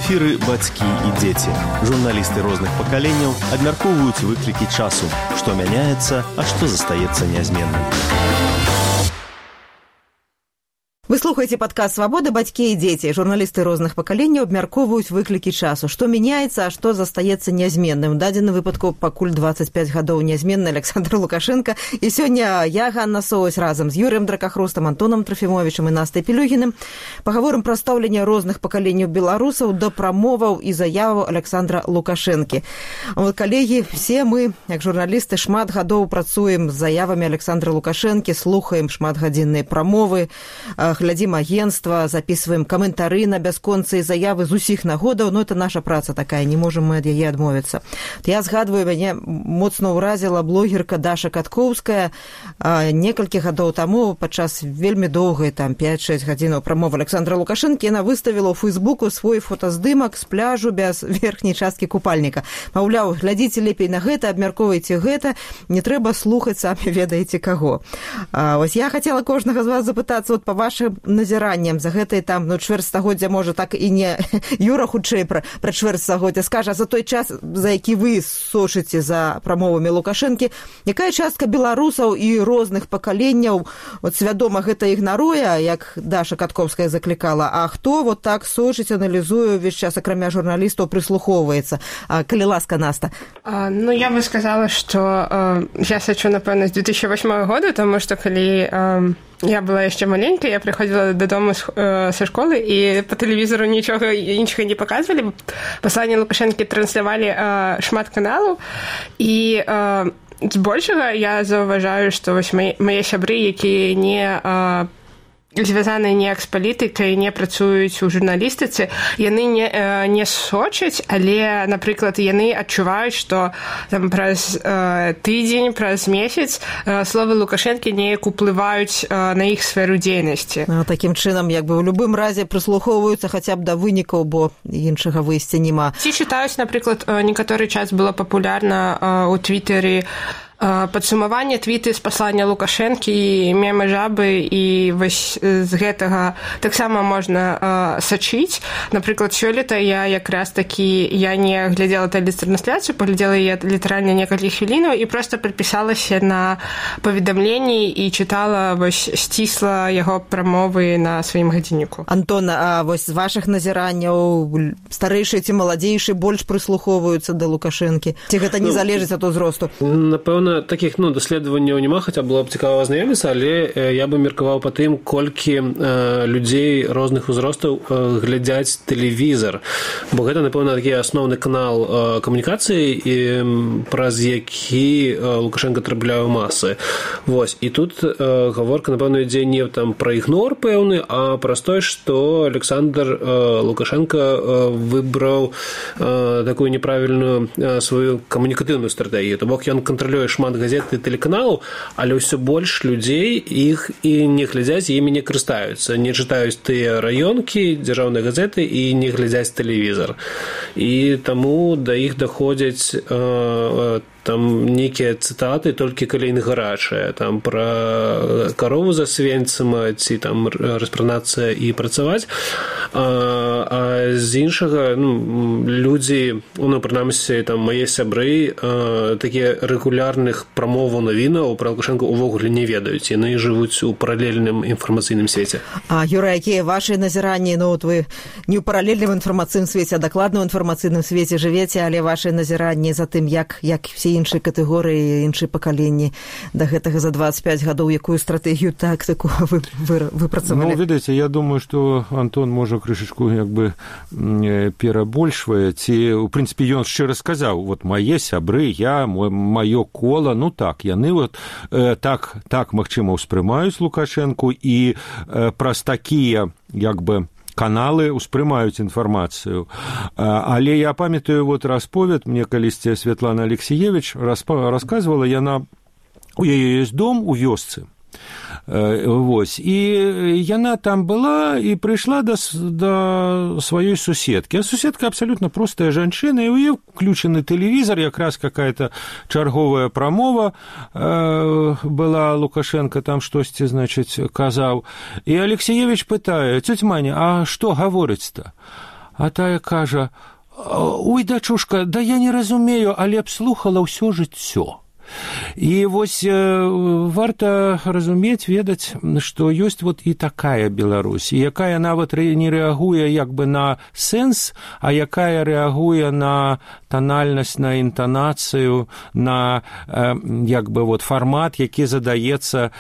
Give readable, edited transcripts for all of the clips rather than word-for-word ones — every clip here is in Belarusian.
эфіры бацькі і дзеці. Журналісты розных пакаленняў абмяркоўваюць выклікі часу, што мяняецца, а што застаецца нязменным. Вы слухаеце падкаст «Свабода. Бацькі і дзеці». Журналісты розных пакаленняў абмяркоўваюць выклікі часу. Што мяняецца, а што застаецца нязменным. У дадзеным выпадку пакуль 25 гадоў нязменны Александр Лукашенко. І сёння я, Ганна Соусь, разам з Юрыем Дракахрустам, Антонам Трофімовічам і Настай Пілюгіным пагаворым пра стаўленне розных пакаленняў беларусаў да прамоваў і заяваў Александра Лукашэнкі. Вот, калегі, все мы, як журналісты, шмат гадоў працуем з заявамі Александра Лукашэнкі, слухаем шматгадзінныя прамовы, глядзім агенцтва, записываем каментары на бясконцыя заявы з усіх нагодаў, но это наша праца такая, не можам мы ад яе адмовіцца. Я згадваю, мяне моцна ўразіла блогерка Даша Каткоўская некалькі гадоў таму падчас вельмі доўгай, там 5-6 гадзінаў прамовы Александра Лукашэнкі, яна выставіла ў Фейсбуку свой фотаздымак з пляжу без верхняй часткі купальніка. Маўляў, глядзіце лепей на гэта, абмяркоўвайце гэта, не трэба слухаць самі ведаеце каго. Вось я хацела кожнага з вас запытацца вот па вашым назіраннем за гэтай там, чвэрць стагоддзя, можа, так і не Юра хутчэй пра чвэрць стагоддзя скажа, за той час, за які вы сочыце за прамовамі Лукашэнкі, якая частка беларусаў і розных пакаленняў вот свядома гэта ігнаруе, як Даша Каткоўская заклікала, а хто вот так сочыць, аналізуе увесь час, акрамя журналістаў, прыслухоўваецца? Калі ласка, Наста. Я бы сказала, што я сачу, напэўна, з 2008 года, таму што калі я была яшчэ маленькая, я прыходзіла дадому са школы, і па тэлевізору нічога іншага не паказвалі. Пасланне Лукашэнкі транслявалі шмат каналаў, і збольшага я заўважаю, што вось мае сябры, якія не звязаныя неяк з палітыкай, не працуюць у журналістыцы, яны не сочаць, але, напрыклад, яны адчуваюць, што там праз тыдзень, праз месяц словы Лукашэнкі неяк уплываюць на іх сферу дзейнасці. Такім чынам, як бы, у любым разе прыслухоўваюцца хаця б да вынікаў, бо іншага выйсця няма. Ці чытаюць, напрыклад, некаторы час было папулярна ў Твітары падсумаванне твіты з паслання Лукашэнкі і мемы жабы, і вось з гэтага таксама можна сачыць. Напрыклад, сёлета я якраз такі, я не глядзела тэлетрансляцыю, паглядзела яе літаральна некалькі хвілінаў і проста падпісалася на паведамленні і чытала вось сцісла яго прамовы на сваім гадзінніку. Антон, а вось з вашых назіранняў старэйшыя ці маладзейшыя больш прыслухоўваюцца да Лукашэнкі? Ці гэта не залежыць ад узросту? Напэўна, такіх даследаванняў няма, хаця было б цікава азнаёміцца, але я бы меркаваў па тым, колькі людзей розных узростаў глядзяць тэлевізар, бо гэта, напэўна, такі асноўны канал камунікацыі, праз які Лукашенко трапляе ў масы. Вось, і тут гаворка, напэўна, ідзе не там пра ігнор пэўны, а праз тое, што Александр Лукашенко выбраў такую неправільную сваю камунікатыўную стратэгію, то бок ён кантралюе шмат газет і тэлеканалаў, але ўсё больш людзей іх і не глядзяць, імі не карыстаюцца, не чытаюць тыя раёнкі, дзяржаўныя газеты і не глядзяць тэлевізар. І таму да іх даходзяць там нейкія цытаты, толькі калі яны гарачыя, там пра карову за свенцам, ці там распранацца і працаваць. А з іншага, людзі, прынамсі, там мае сябры, такія рэгулярных прамоваў навінаў пра Лукашэнка увогуле не ведаюць, яны жывуць у паралельным інфармацыйным свеце. Юра, якія вашы назіранні? Вот вы не ў паралельным інфармацыйным свеце, а дакладна ў інфармацыйным свеце жывеце, але вашы назіранні за тым, як все іншыя катэгорыі, іншыя пакаленні да гэтага за 25 гадоў, якую стратэгію тактыку вы працавалі? Ведаеце, я думаю, што Антон можа крышачку як бы перабольшвае, ці, у прынцыпе, ён шчыра сказаў, вот мае сябры, я, маё кола, так, яны вот так, магчыма, ўспрымаюць Лукашэнку і праз такія, як бы, каналы успрымаюць інфармацыю. Але я памятаю вот расповед, мне калісьці Святлана Алексеевич расказвала, у яе ёсць дом у вёсцы, Вось. І яна там была і прыйшла да сваёй суседкі. А суседка абсалютна простая жанчына, і ў яе включены тэлевізор, якраз какая-то чарговая прамова была, Лукашенко там штосьці, значыць, казаў. І Алексеевич пытае: «Цётя Маня, а што гаворыць-то?» А тая кажа: «Ой, дачушка, да я не разумею, але б слухала ўсё жыццё». І вось варта разумець, ведаць, што ёсць вот і такая Беларусь, якая нават не рэагуе як бы на сэнс, а якая рэагуе на танальнасць, на інтанацыю, на як бы вот фармат, які задаецца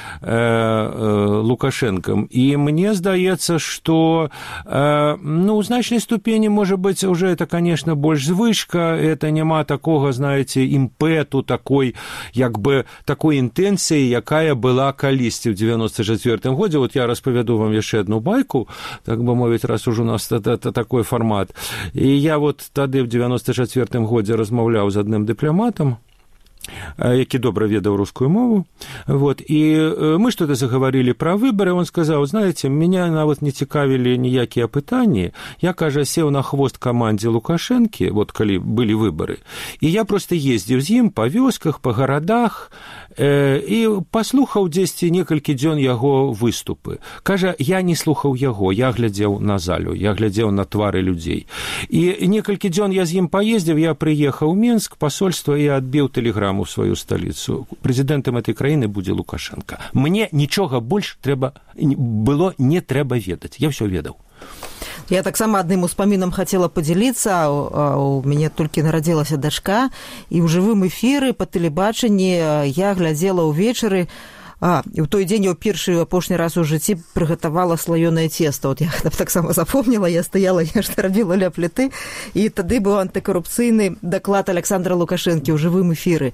Лукашэнкам. І мне здаецца, што ну, у значнай ступені, можа быць, уже это, конечно, больш звычка, это няма такога, знаете, імпэту такой, як бы такой інтэнцыі, якая была калісьці ў 94-м годзе. Вот я распавяду вам яшчэ одну байку, так бы мовіць, раз уже у нас такой фармат. І я вот тады ў 94-м годзе размаўляў з адным дыпламатам, які добра ведаў рускую мову. Вот. І мы что-то заговорили про выборы. Он сказал: знаете, меня нават не цікавілі ніякія пытанні. Я, кажа, сеў на хвост камандзе Лукашэнкі, вот калі былі выборы. І я просто ездзіў з ім па вёсках, па гарадах, і паслухаў дзесьці некалькі дзён яго выступы. Кажа, я не слухаў яго, я глядзеў на залю, я глядзеў на твары людзей. І некалькі дзён я з ім паездзіў, я прыехаў у Мінск, пасольства, і адбіў тэлеграму в сваю сталіцу. Прэзідэнтам этой краіны будзе Лукашенко. Мне нічога больш было не трэба ведаць. Я ўсё ведаў. Я таксама адным успамінам хацела падзяліцца. У мяне толькі нарадзілася дачка, і ў жывым эфіры па тэлебачанні я глядзела ўвечары. І ў той дзень я ў першы апошні раз у жыцці прыгатавала слаёнае цеста. Вот я таксама запомніла, я стаяла, я што рабіла ля пліты, і тады быў антыкарупцыйны даклад Александра Лукашэнкі ў жывым эфіры.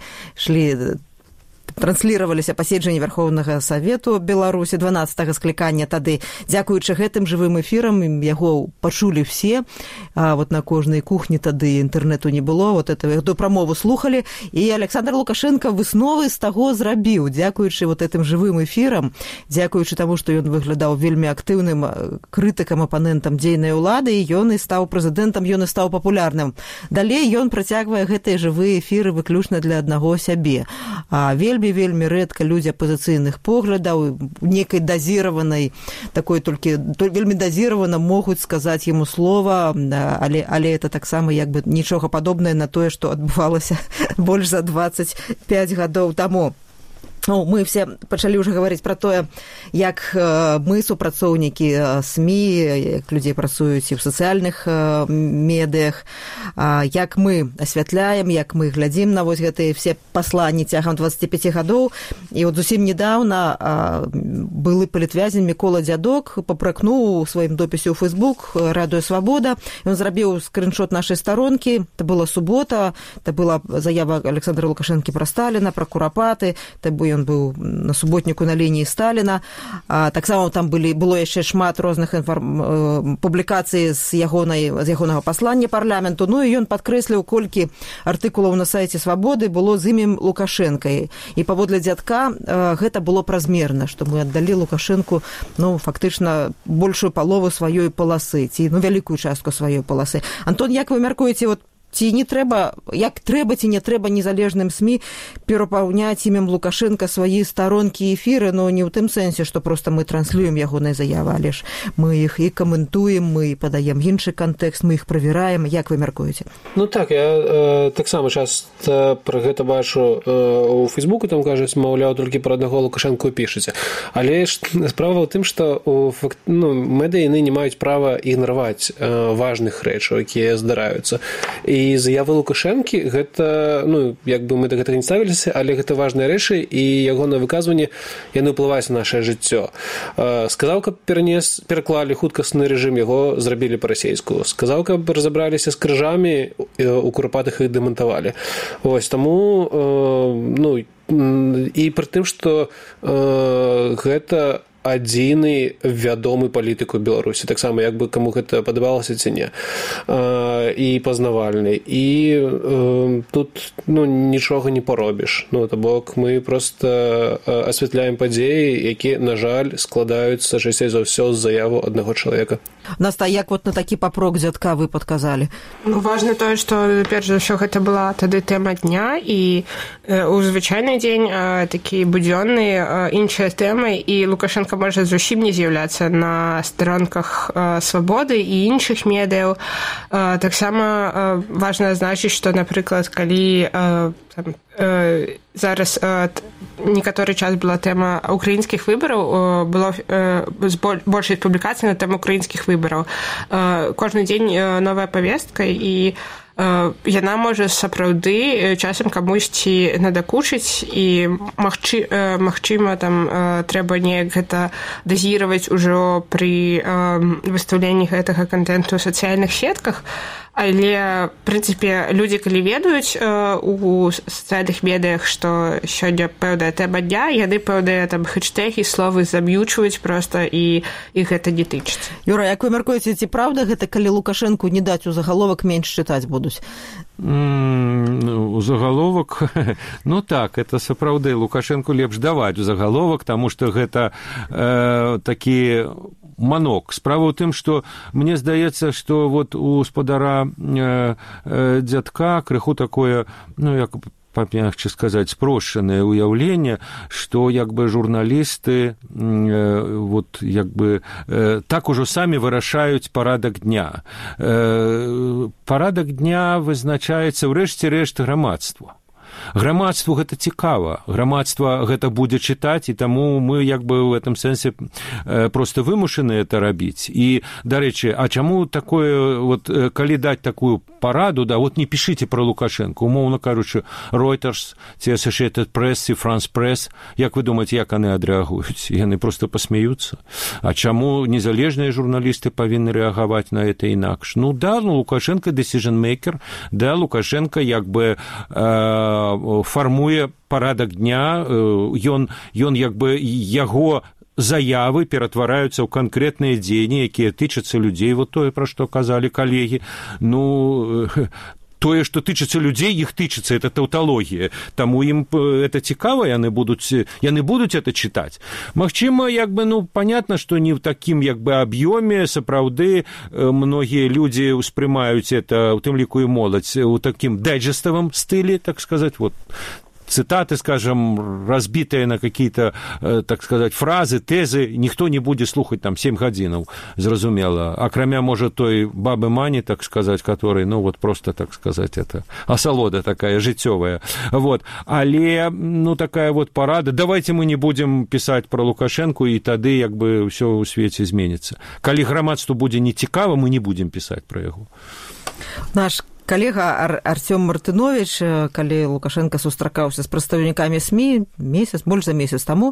Транслироваліся паседжанні Верховнага Савету Беларусі 12-го склікання тады. Дзякуючы гэтым жывым эфірам яго пачулі все. Вот на кожнай кухні тады інтэрнэту не было. Вот эту прамову слухалі. І Александр Лукашенко высновы з таго зрабіў. Дзякуючы вот этым жывым эфірам, дзякуючы таму, што ён выглядаў вельмі актыўным крытыкам, апанентам дзейнай улады, і ён і стаў прэзідэнтам, ён і стаў папулярным. Далей ён працягвае гэтыя жывыя эфіры выключна для аднаго сябе. Вельмі рэдка людзі апазіцыйных поглядаў, некай дазіраванай, такой толькі вельмі дазіравана могуць сказаць яму слова, але это таксама як бы нічога падобнае на тое, што адбывалася больш за 25 гадоў таму. Ну, мы все пачалі ўжо гаварыць пра тое, як мы, супрацоўнікі СМІ, як людзей працуюць і ў сацыяльных медыях, як мы асвятляем, як мы глядзім на вось гэтыя все пасланні цягам 25 гадоў. І вот зусім недаўна былы палітвязень Мікола Дзядок папракнуў у сваім допісе ў Facebook Радыё Свабода. Ён зрабіў скриншот нашай старонкі. Это была субота, это была заява Александра Лукашэнкі пра Сталіна, пра Курапаты, это ён быў на суботніку на лініі Сталіна. Таксама там было яшчэ шмат розных публікацый з ягонага паслання парламенту. Ну і ён падкрэсліў, колькі артыкулаў на сайце Свабоды было з імем Лукашэнка. І паводле Дзядка гэта было празмерна, што мы аддалі Лукашэнку, ну, фактычна большую палову сваёй паласы, ці вялікую частку сваёй паласы. Антон, як вы мяркуеце, вот ці не трэба, як трэба ці не трэба незалежным СМІ перапаўняць імем Лукашэнка свае старонкі і эфіры, но не ў тым сэнсе, што проста мы транслюем ягоныя заявы, але ж мы іх і каментуем, мы падаем іншы кантэкст, мы іх правяраем. Як вы мяркуеце? Ну так, я таксама часта пра гэта бачу у Фейсбуку, там кажуць, маўляў, толькі пра аднаго Лукашэнку пішаце. Але справа ў тым, што медыі яны не маюць права ігнараваць важных рэчаў, якія здараюцца. І заявы Лукашэнкі, гэта, ну, як бы мы да гэтага не ставіліся, але гэта важныя рэчы, і ягонае выказванне, яны ўплываюць на нашае жыццё. Сказаў, каб пераклалі хуткасны рэжым, яго зрабілі па-расейску. Сказаў, каб разабраліся з крыжамі, у Курапатых іх дэмантавалі. Вось, таму, ну, і пры тым, што гэта адзіны вядомы палітык у Беларусі, таксама як бы каму гэта падабалася ці не, і пазнавальны, і тут, ну, нічога не паробіш. Ну, то бок мы проста асвятляем падзеі, якія, на жаль, складаюцца часцей за ўсё з заяву аднаго чалавека. Наста, як вот на такі папрок Дзядка вы падказалі? Ну, важна тое, што перш за ўсё гэта была тады тэма дня, і у звычайны дзень такі будзённы іншыя тэмы, і Лукашенко Лукашенка можа зусім не з'яўляцца на старонках «Свабоды» і іншых медыяў. Таксама важна адзначыць, што, напрыклад, калі зараз некаторы час была тэма украінскіх выбараў, было большасць публікацый на тэму украінскіх выбараў. Кожны дзень новая павестка, і яна можа сапраўды часам камусьці надакучыць, і магчыма там трэба неяк гэта дазіраваць ужо пры выстаўленні гэтага кантэнту ў сацыяльных сетках. Але, в прынцыпе, людзі, калі ведаюць у сацыяльных медыях, што сёння пэўная тэма дня, яны пэўныя там хэштэгі, словы заб'ючваюць проста, і гэта не тычыцца. Юра, як вы мяркуеце, ці праўда гэта, калі Лукашэнку не даць у загаловак, менш чытаць будуць? У загаловак, ну так, это сапраўды, Лукашэнку лепш даваць у загаловак, таму што гэта такі манок. Справа ў тым, што мне здаецца, што вот у спадара дзядка крыху такое, ну, як памягче сказаць, спрошчанае ўяўленне, што як бы журналісты вот як бы так ужо самі вырашаюць парадак дня. Парадак дня вызначаецца ў рэшце рэшт грамадству. Грамадству гэта цікава, грамадства гэта будзе чытаць, і таму мы як бы ў гэтым сэнсе проста вымушаны это рабіць. І, дарэчы, а чаму такое, вот, калі даць такую параду, да, вот не пішыце пра Лукашэнку, умоўна кажучы, Reuters, ці Associated Press, ці France Press, як вы думаеце, як яны адрэагуюць? Яны проста пасмяюцца. А чаму незалежныя журналісты павінны рэагаваць на это інакш? Ну да, ну Лукашенко decision maker, да, Лукашенко як бы фармуе парадак дня, ён як бы яго заявы ператвараюцца ў канкрэтныя дзеянні, якія тычацца людзей, вот тое, пра што казалі калегі. Ну, тое, што тычацца людзей, іх тычацца, это таўталогія. Таму ім это цікава, яны будуць это чытаць. Магчыма, як бы, ну, понятно, што не ў такім, як бы, аб'ёме, сапраўды, многія людзі ўспрымаюць это, у тым ліку і моладзь, у такім дайджеставым стылі, так сказаць, вот, цитаты, скажем, разбитые на какие-то, так сказать, фразы, тезы, никто не будет слухать там 7 гадзінаў, зразумела. Акрамя, может, той бабы Мані, так сказать, который, ну, вот просто, так сказать, это асалода такая жыццёвая. Вот. Але, ну, такая вот парада. Давайте мы не будем писать про Лукашенко, и тады, як бы, ўсё ў свеце зменіцца. Калі грамадству будзе нецікава, мы не будем писать про яго. Наш калега Артём Мартынович, калі Лукашенко сустракаўся з прадстаўнікамі СМІ больш за месяц таму,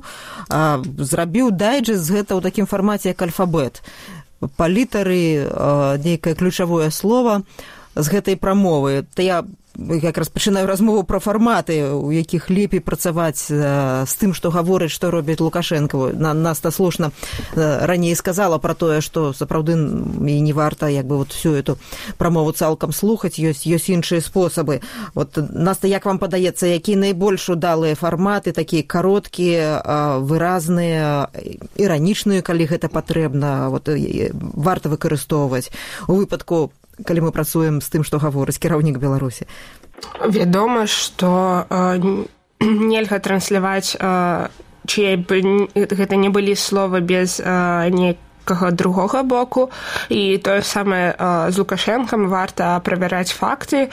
зрабіў дайджэст з гэта ў такім фармаце, як альфабет. Па літары нейкае ключавое слово з гэтай прамовы. То я якраз пачынаю размову пра фарматы, у якіх лепей працаваць з тым, што гаворыць, што робіць Лукашенко. Наста слушна раней сказала пра тое, што сапраўды і не варта як бы вот всю эту прамову цалкам слухаць, ёсць іншыя спосабы. Вот, Наста, як вам падаецца, якія найбольш удалыя фарматы, такія кароткія, выразныя, іранічныя, калі гэта патрэбна, вот, варта выкарыстоўваць у выпадку, калі мы працуем з тым, што гаворыць кіраўнік Беларусі? Вядома, што нельга трансляваць, чые б гэта не былі словы без некага другога боку, і тое самае з Лукашэнкам, варта правяраць факты.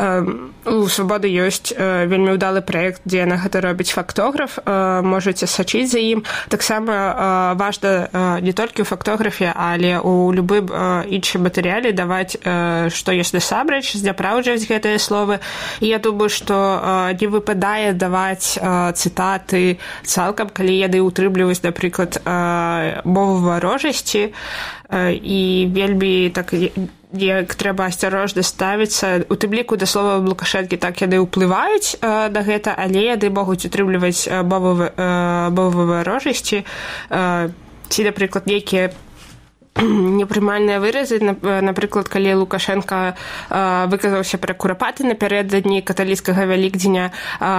У «Свабоды» ёсць вельмі ўдалы праект, дзе на гэта робіць фактограф, можаце сачыць за ім. Таксама важна не толькі ў фактографе, але ў любым іншым матэрыяле даваць, што ёсць насамрэч, здзяпраўджваць гэтыя словы. І я думаю, што не выпадае даваць цытаты цалкам, калі яны ўтрымліваюць, напрыклад, мову варожасці, і вельмі так як трэба асцярожна ставіцца, у тым ліку да слова Лукашэнкі, так яны ўплываюць на гэта, але яны могуць утрымліваць мову варожасці, ці, напрыклад, нейкія непрымальныя выразы. Напрыклад, калі Лукашенко выказаўся пра курапаты напярэдадні каталіцкага Вялікдзеня,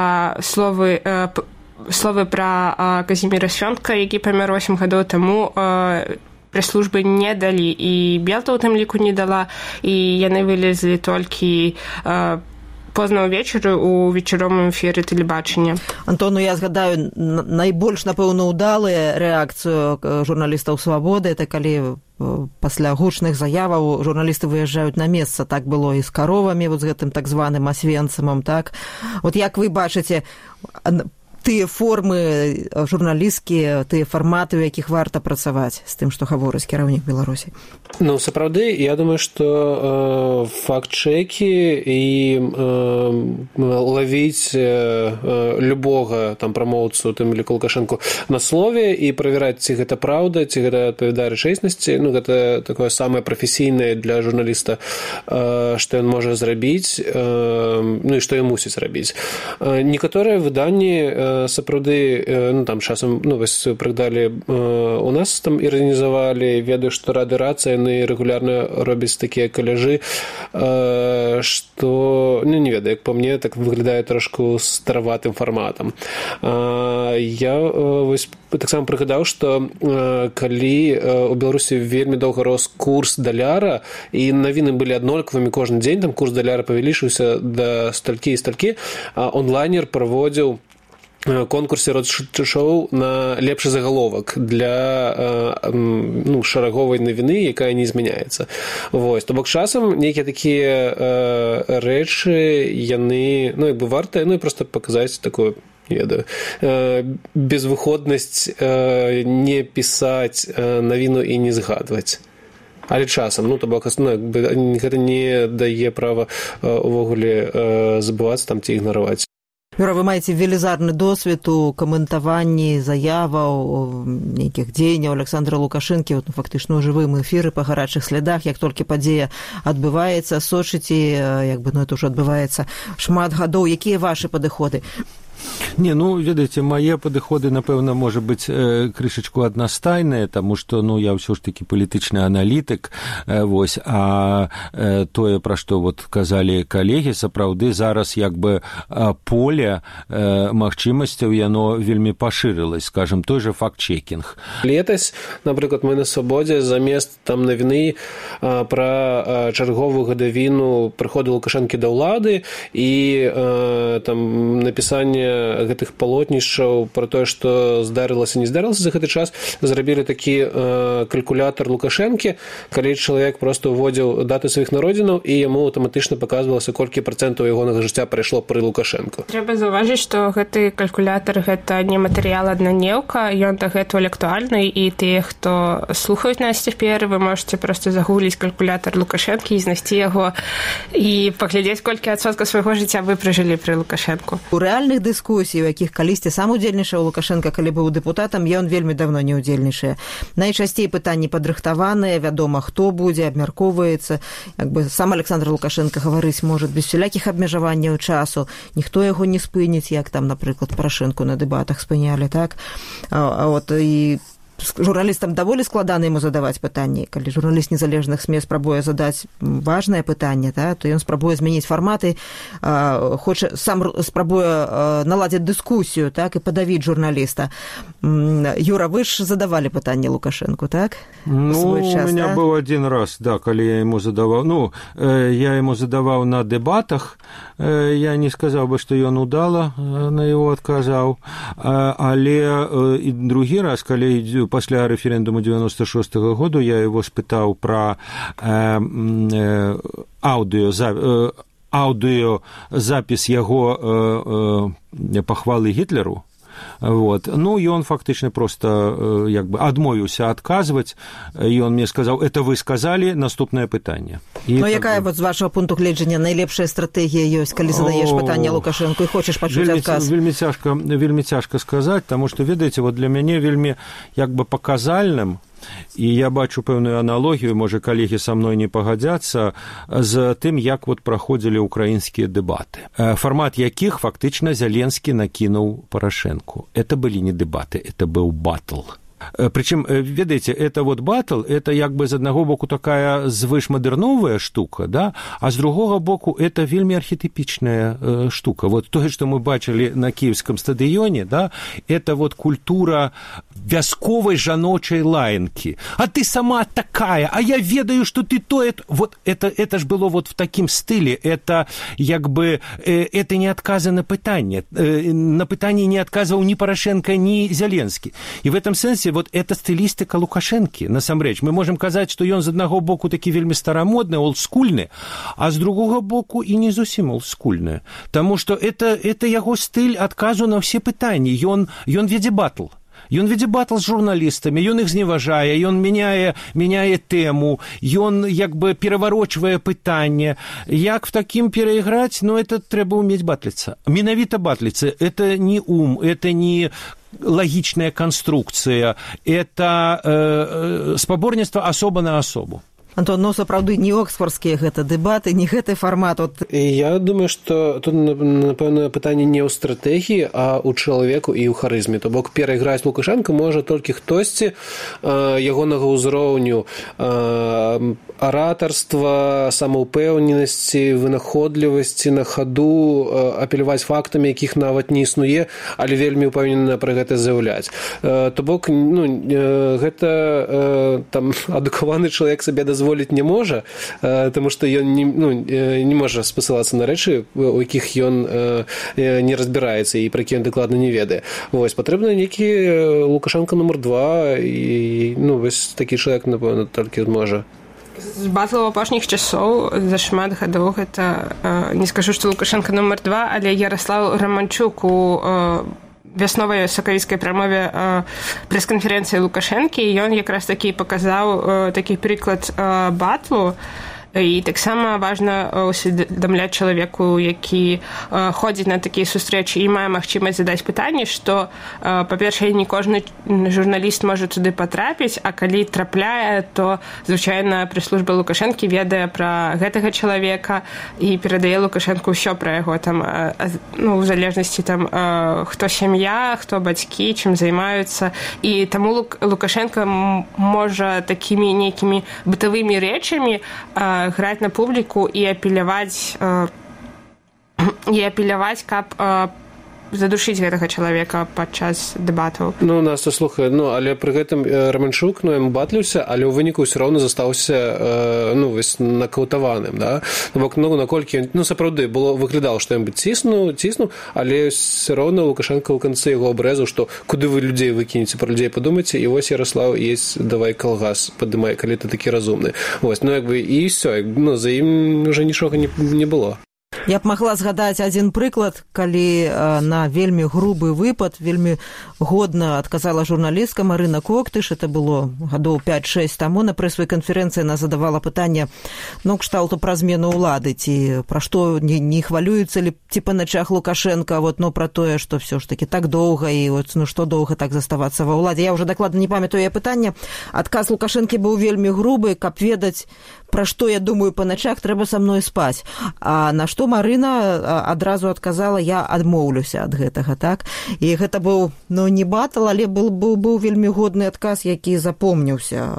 словы пра Казіміра Свёнтка, які памёр 8 гадоў таму, прэс-службы не далі, і Белта ў тым ліку не дала, і яны вылезлі толькі позна ўвечары ў вечаровым эфіры тэлебачання. Антон, я згадаю, найбольш, напэўна, удалая рэакцыю журналістаў «Свабоды» — это калі пасля гучных заяваў журналісты выязджаюць на месца. Так было і з каровамі, вот з гэтым так званым Освенцимом, так? Вот як вы бачыце, тыя формы журналісцкія, тыя фарматы, у якіх варта працаваць з тым, што гаворыць кіраўнік Беларусі? Ну, сапраўды, я думаю, што факт-чэкі і лавіць любога там прамоўцу, тым ліку Лукашэнку, на слове і правяраць, ці гэта праўда, ці гэта адпавядае рэчаіснасці, ну, гэта такое самае прафесійнае для журналіста, што ён можа зрабіць, ну, і што ён мусіць рабіць. Некаторыя выданні сапраўды, ну, там часам, ну, вось прыгдалі у нас там іранізавалі, ведаю, што Рады Рацыя, яны рэгулярна робяць такія каляжы, што, ну, не ведаю, як па мне, так выглядае трошку стараватым фарматам. Я вось таксама прыгадаў, што калі у Беларусі вельмі доўга рос курс даляра, і навіны былі аднолькавымі кожны дзень, там курс даляра павялічыўся да сталькі і сталькі, онлайнер праводзіў конкурсе роад-шоу на лепшы загаловак для, ну, шараговай навіны, якая не змяняецца. Вось. То бок часам нейкія такія рэчы, яны, ну, як бы варта, ну, і проста паказаць такую, не ведаю, безвыходнасць не пісаць навіну і не згадваць. Але часам, ну, то бок, ну, гэта не дае права увогуле забывацца там ці ігнараваць. Юра, вы маеце велізарны досвед у каментаванні заяваў, нейкіх дзеянняў Александра Лукашэнкі, вот, ну, фактычна ў жывым эфіры па гарачых слядах, як толькі падзея адбываецца, сочыце, як бы, ну, это ўжо адбываецца шмат гадоў. Якія вашы падыходы? Не, ну, ведаеце, мае падыходы, напэўна, можа быць крышачку аднастайныя, таму што, ну, я ўсё ж такі палітычны аналітык, вось, а тое, пра што вот казалі калегі, сапраўды зараз як бы поле магчымасцяў, яно вельмі пашырылась, скажем, той же факт-чекінг. Летась, напрыклад, мы на Свабодзе замест там навіны пра чарговую гадавіну прыходу Лукашэнкі да ўлады і там напісанне гэтых палотнішчаў пра тое, што здарылася, не здарылася за гэты час, зрабілі такі калькулятар Лукашэнкі, калі чалавек проста ўводзіў даты сваіх народзінаў, і яму аўтаматычна паказвалася, колькі працэнтаў ягонага жыцця прайшло пры Лукашэнку. Трэба заўважыць, што гэты калькулятар — гэта не матэрыял аднаднеўка, ён дагэтуль актуальны, і тыя, хто слухаюць нас цяпер, вы можаце проста загугліць калькулятар Лукашэнкі і знайсці яго і паглядзець, колькі адсоткаў свайго жыцця вы пражылі пры Лукашэнку. У рэальных дыскусій, у якіх калісьці сам удзельнічаў Лукашенко, калі быў дэпутатам, ён вельмі давно не удзельнічае. Найчасцей пытанні падрыхтаваныя, вядома, хто будзе, абмяркоўваецца. Як бы сам Александр Лукашенко гаварыць можа без усялякіх абмежаванняў часу, ніхто яго не спыніць, як там, напрыклад, Парашэнку на дэбатах спынялі, так? От, і журналістам даволі складана яму задаваць пытанні. Калі журналіст незалежных СМІ спрабуе задаць важнае пытанне, то ён спрабуе змяніць фарматы, хоча сам спрабуе наладзіць дыскусію, так, і падавіць журналіста. Юра, вы ж задавалі пытанне Лукашэнку, так? Ну, у меня был один раз, да, калі я ему задаваў. Ну, я ему задаваў на дэбатах, я не сказаў бы, што ён удала на яго адказаў, але і другі раз, калі пасля рэферэндуму 96-го году я его спытаў пра аўдыёзапіс яго пахвалы Гітлеру. Вот. Ну, и он фактично просто як бы адмовіўся адказваць, і он мне сказаў: это вы сказали, наступнае пытанне. Ну, якая вот з вашего пункту гледжання найлепшая стратэгія ёсць, калі задаеш пытанне Лукашэнку і хочаш пачуць адказ? Вельмі цяжка сказаць, таму што, ведаеце, вот для мяне вельмі як бы паказальным, і я бачу пэўную аналогію, можа, калегі са мной не пагадзяцца, з тым, як вот праходзілі ўкраінскія дэбаты, фармат якіх фактычна Зеленскі накінуў Парашэнку. Это былі не дэбаты, это быў батл. Причем, ведаеце, это вот батл, это як бы з аднаго боку такая звышмадэрновая штука, да, а з другога боку это вельмі архетипичная штука. Вот тое, што мы бачылі на кіевскім стадыёне, да, это вот культура вясковай жаночай лаянкі. А ты сама такая, а я ведаю, что ты то... Вот это ж было вот в таким стиле. Это як бы... Это не отказа на пытанне. На пытанне не отказывал ни Порошенко, ни Зеленский. И в этом сенсе вот это стилистика Лукашенки, насамрэч. Мы можем казаць, что ён з аднаго боку такі вельмі старамодны, олдскульны, а з другога боку і не зусім олдскульны. Таму што это яго стыль адказу на ўсе пытанні. Ён вядзе батл. Ён вядзе батл з журналістамі, ён іх зневажае, ён мяняе тэму, ён як бы пераварочвае пытанне. Як в такім перайграць? Ну, это трэба ўмець батліцца. Менавіта батліцца. Это не ум, это не лагічная канструкцыя, это спаборніцтва асоба на асобу. Антон, ну, сапраўды, не оксфордскія гэта дэбаты, не гэты фармат. Я думаю, што тут, напэўна, пытанне не ў стратэгіі, а ў чалавеку і ў харызме. То бок перайграць Лукашенко можа толькі хтосьці ягонага ўзроўню аратарства, самаўпэўненасці, вынаходлівасці на хаду, апеляваць фактамі, якіх нават не існуе, але вельмі ўпэўнена пра гэта заяўляць. То бок, ну, гэта там адукаваны чалавек сабе дазволіць не можа, таму што ён не можа спасылацца на рэчы, у якіх ён не разбіраецца і пра які ён дакладна не ведае. Вось, патрэбна нейкі Лукашенко нумар 2, і, ну, вось такі чалавек, напэўна, толькі можа. З батлаў апошніх часоў за шмат гадоў гэта, не скажу, што Лукашенко нумар 2, але Ярослав Романчук у вясновай сакавіцкай прамове прэс-канферэнцыі Лукашэнкі, ён якраз такі паказаў такі прыклад батлу. І таксама важна усведамляць чалавеку, які ходзіць на такія сустрэчы і мае магчымасць задаць пытанне, што, па-першае, не кожны журналіст можа туды патрапіць, а калі трапляе, то, звычайна, прэс-служба Лукашэнкі ведае пра гэтага чалавека і перадае Лукашэнку ўсё пра яго, там, ну, у залежнасці, там, хто сям'я, хто бацькі, чым займаюцца. І таму Лукашенко можа такімі нейкімі бытавымі рэчамі граць на публіку і апеляваць, каб задушыць гэтага чалавека падчас дэбатаў. Ну, нас то слухае, ну, але пры гэтым Романчук, ну, яму батліўся, але ў выніку ўсё роўна застаўся, ну, вось накаўтаваным, да? Бок, ну, наколькі, ну, сапраўды, выглядала, што ён бы ціснуў, але ўсё роўна Лукашенко ў канцы яго абрэзаў, што куды вы людзей выкінеце, пра людзей падумайце, і вось Ярослав есть, давай калгас падымай, калі ты такі разумны. Вось, ну, як бы, і ўсё, ну, за ім уже нічога не было. Я б магла згадаць адзін прыклад, калі на вельмі грубы выпад, вельмі годна адказала журналістка Марына Коктыш, это было гадоў 5-6 таму, на прэсавай канферэнцыі она задавала пытанне, ну, кшталту пра змену ўлады, ці пра што не хвалюецца ли, ці па начах Лукашенко, вот, ну, пра тое, што все ж таки так доўга, і вот, ну, што доўга так заставацца ва ўладзе. Я ўжо дакладна не памятаю яе пытанне. Адказ Лукашэнкі быў вельмі грубы, каб ведаць, пра што я думаю па начах, трэба са мной спаць. А на што Марына адразу адказала, я адмоўлюся ад гэтага, так? І гэта быў, ну, не батл, але быў вельмі годны адказ, які запомніўся.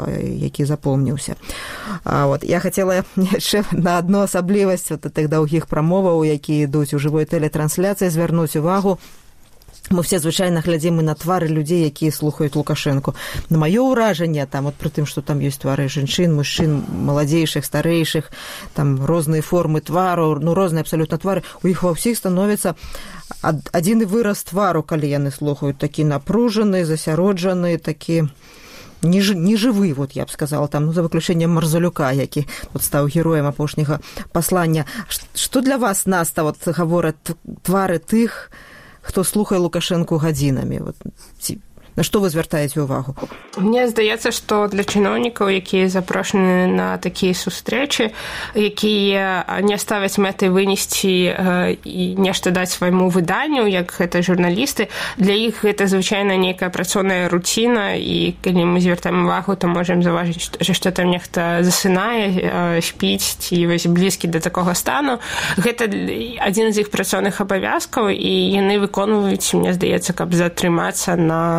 Вот. Я хацела яшчэ на адну асаблівасць вот тых доўгіх прамоваў, якія ідуць у жывой тэлетрансляцыі, звярнуць увагу. Мы все звычайна глядзім і на твары людзей, якія слухаюць Лукашэнку. На маё ўражанне, там, от пры тым, што там ёсць твары жанчын, мужчын, маладзейшых, старэйшых, там розныя формы твару, ну, розныя абсалютна твары, у іх ва ўсіх становіцца адзіны выраз твару, калі яны слухаюць, такі напружаны, засяроджаны, такі нежывы, вот я б сказала, там, ну, за выключэннем Марзалюка, які вот стаў героем апошняга паслання. Што для вас, Наста, вот гавораць твары тых, хто слухае Лукашэнку гадзінамі? Вот, на што вы звяртаеце ўвагу? Мне здаецца, што для чыноўнікаў, якія запрошаны на такія сустрэчы, якія не ставяць мэты вынесці і нешта даць свайму выданню, як гэта журналісты, для іх гэта звычайна нейкая працоўная руціна, і калі мы звяртаем увагу, то можам заўважыць, што там нехта засынае, спіць, ці вось блізкі да такога стану. Гэта адзін з іх працоўных абавязкаў, і яны выконваюць, мне здаецца, каб затрымацца на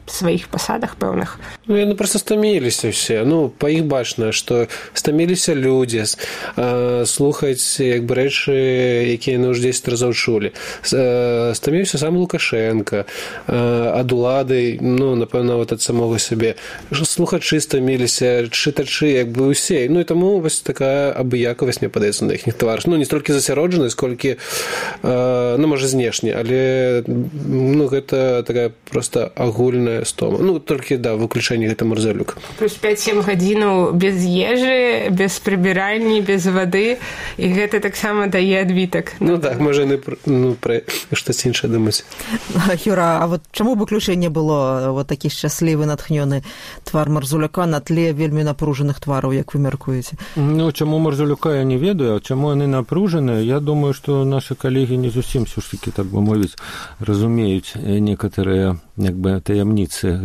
сваіх пасадах пэўных. Ну, яны проста стаміліся ўсе. Ну, па іх бачна, што стаміліся людзі слухаць як бы рэчы, якія яны ўжо 10 разоў чулі. Стаміўся сам Лукашенко ад улады, ну, напэўна, ад самога сябе. Слухачы стаміліся, чытачы, як бы ўсе. Ну, і таму вось такая абыякавасць, мне падаецца, на іхніх тварах. Ну, не столькі засяроджанасць, колькі, ну, можа, знешне, але, ну, гэта такая проста агульная стома. Ну, толькі, да, выключэнне гэта Марзалюк. Плюс 5-7 гадзінаў без ежы, без прыбіральні, без вады, і гэта таксама дае адбітак. Ну, так, можа, яны, ну, пра штось іншае думаць. Юра, а вот чаму выключэнне было вот такі шчаслівы, натхнёны твар Марзуляка на тле вельмі напружаных твараў, як вы мяркуеце? Ну, чаму Марзуляка я не ведаю, а чаму яны напружаныя, я думаю, што нашы калегі не зусім ўсё ж такі, так бы мовіць, разумеюць некаторыя як бы таямніцы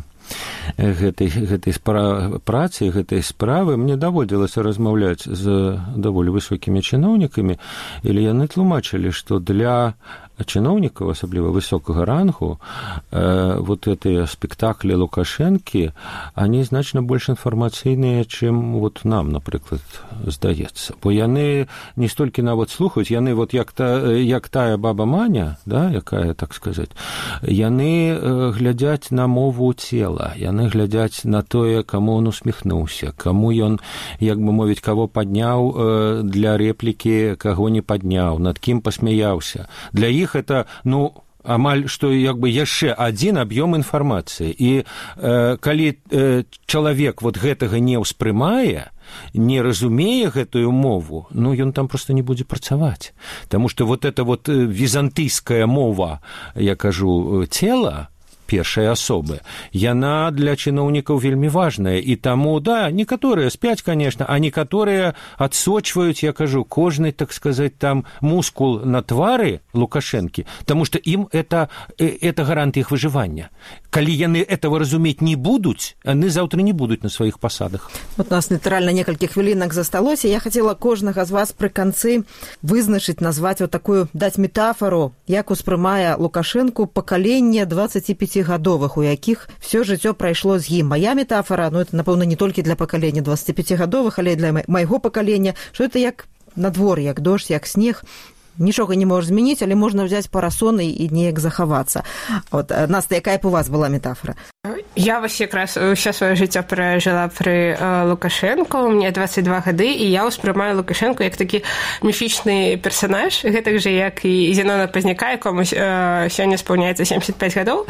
гэтай працы, гэтай справы. Мне даводзілася размаўляць з даволі высокімі чыноўнікамі, і яны тлумачылі, што для чыноўнікаў, асабліва высокага рангу, вот этыя спектаклі Лукашэнкі, они значна больш інфармацыйныя, чым вот нам, напрыклад, здаецца. Бо яны не столькі нават слухаюць, яны вот як тая баба Маня, да, якая, так сказаць, яны глядзяць на мову цела, яны глядзяць на тое, каму он усміхнуўся, каму ён, як бы мовіць, каго падняў для рэплікі, каго не падняў, над кім пасмяяўся. Для іх это, ну, амаль што як бы яшчэ адзін аб'ём інфармацыі. І калі чалавек вот гэтага не ўспрымае, не разумее гэтую мову, ну, ён там проста не будзе працаваць. Таму што вот эта вот візантыйская мова, я кажу, цела, першай асобы, яна для чыноўнікаў вельмі важная. І таму, да, некаторыя спяць, конечно, а некаторыя адсочваюць, я кажу, кожны, так сказать, там мускул на твары Лукашэнкі, таму што ім это гарант іх выжывання. Калі яны этого разумець не будуць, яны заўтра не будуць на сваіх пасадах. Вот у нас літаральна некалькі хвілінак засталося. Я хацела кожнага з вас пры канцы вызначыць, назваць вот такую, даць метафору, як успрымае Лукашэнку пакаленне 25-гадовых, у якіх все жыццё прайшло з ім. Мая метафора, ну, это, напэўна, не толькі для пакалення 25-гадовых, але і для майго пакалення, што это як надвор'е, як дождж, як снег. Нічога не можаш змяніць, але можна взяць парасоны і неяк захавацца. Вот, Настя, якая б у вас была метафора? Я вось якраз ўсё сваё жыццё перажыла пры Лукашэнку, мне 22 гады, і я ўспрымаю Лукашэнку як такі міфічны персанаж, гэтак жа, як і Зенона Пазняка, якому сёння спаўняецца 75 гадоў.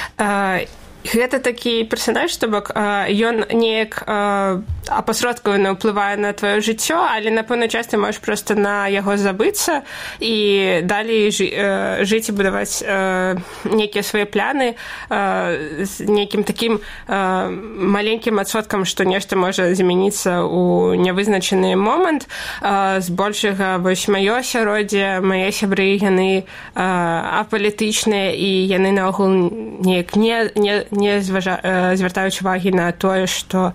Гэта такі персанаж, што бок ён неяк апасродкавана ўплывае на тваё жыццё, але, напэўна, часта можаш проста на яго забыцца і далей жыць і будаваць нейкія свае пляны з нейкім такім маленькім адсоткам, што нешта можа змяніцца ў нявызначаны момант. Збольшага, вось, маё асяроддзе, мае сябры, яны апалітычныя, і яны наогул неяк не звяртаюць увагі на тое, што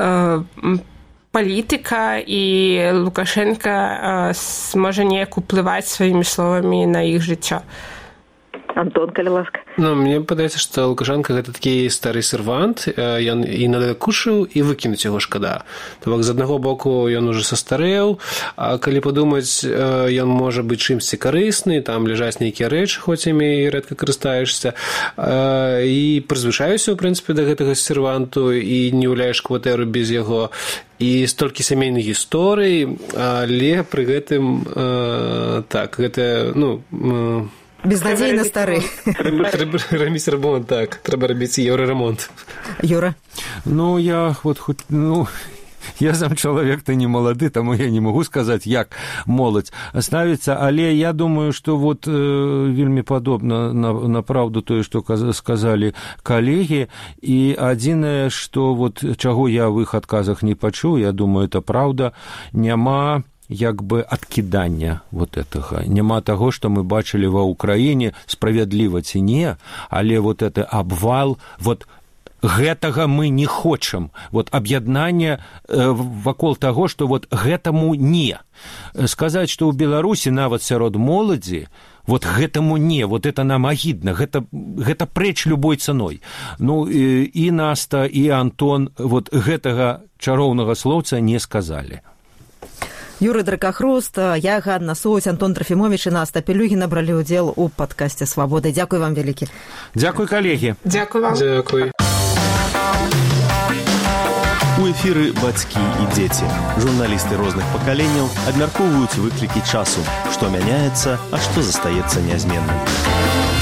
палітыка і Лукашенка можа неяк уплываць сваімі словамі на іх жыццё. Антон, калі ласка. Ну, мне падаецца, што Лукашенко гэта такі стары сервант, ён і надакушыў, і выкінуць яго шкада. То бок, з аднаго боку, ён ужо састарэў, а калі падумаць, ён можа быць чымсьці карысны, там ляжаць нейкія рэчы, хоць імі рэдка карыстаешся, і прызвычаюся, ў прынцыпе, да гэтага серванту, і не гуляеш кватэру без яго, і столькі сямейных гісторый, але пры гэтым, так, гэта, ну, безнадзейна стары. Трэба рабіць ремонт, так. Трэба рабіць еўраремонт. Юра? Ну, я вот хоть, ну... Я сам чалавек-то не малады, таму я не магу сказаць, як моладзь ставіцца, але я думаю, што вот вельмі падобна на праўду тое, што сказалі калегі, і адзінае, што вот чаго я ў іх адказах не пачуў, я думаю, это праўда, няма як бы адкідання вот гэтага. Няма таго, што мы бачылі ва Ўкраіне, справядліва ці не, але вот это абвал, вот гэтага мы не хочам. Вот аб'яднанне вакол таго, што вот гэтаму не. Сказаць, што ў Беларусі нават сярод моладзі вот гэтаму не, вот это нам агідна, гэта прэч любой цаной. Ну, і Наста, і Антон вот гэтага чароўнага слоўца не сказалі. Юрый Дракахруст, я, Ганна Суось, Антон Трофимович і Наста Пелюгіна бралі ўдзел у падкасце «Свабода». Дзякуй вам вялікі. Дзякуй, калегі. Дзякуй вам. Дзякуй. У эфіры «Бацькі і дзеці». Журналісты розных пакаленняў абмяркоўваюць выклікі часу, што мяняецца, а што застаецца нязменным.